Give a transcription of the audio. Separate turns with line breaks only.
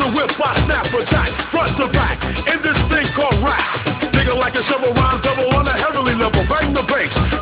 the whip, I snap attack, front to back, in this thing called rap. Nigga like a shovel rhymes double on a heavenly level. Bang the bass,